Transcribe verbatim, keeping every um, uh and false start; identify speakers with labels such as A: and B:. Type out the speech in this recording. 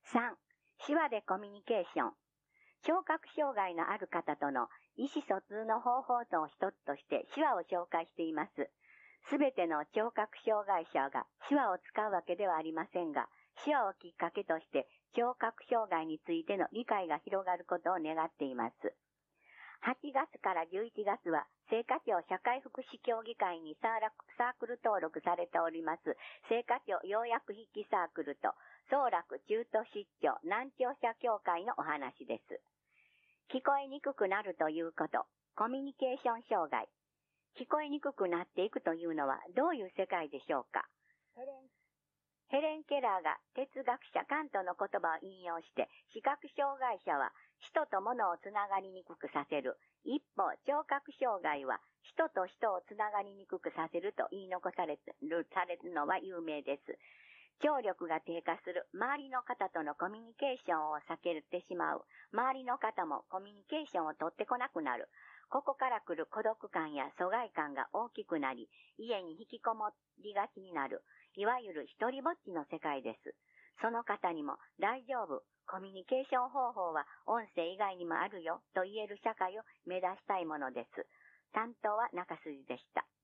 A: さん、手話でコミュニケーション。聴覚障害のある方との意思疎通の方法の一つとして手話を紹介しています。すべての聴覚障害者が手話を使うわけではありませんが、手話をきっかけとして聴覚障害についての理解が広がることを願っています。はちがつからじゅういちがつは、青果町社会福祉協議会にサークル登録されております、青果町要約筆記サークルと、総楽中途失調難聴者協会のお話です。聞こえにくくなるということ、コミュニケーション障害。聞こえにくくなっていくというのはどういう世界でしょうか。ヘレン、ヘレン・ケラーが哲学者カントの言葉を引用して、視覚障害者は人と物をつながりにくくさせる。一方、聴覚障害は人と人をつながりにくくさせると言い残される、されるのは有名です。聴力が低下する周りの方とのコミュニケーションを避けてしまう。周りの方もコミュニケーションを取ってこなくなる。ここから来る孤独感や疎外感が大きくなり、家に引きこもりがちになる。いわゆる一人ぼっちの世界です。その方にも大丈夫。コミュニケーション方法は音声以外にもあるよと言える社会を目指したいものです。担当は中筋でした。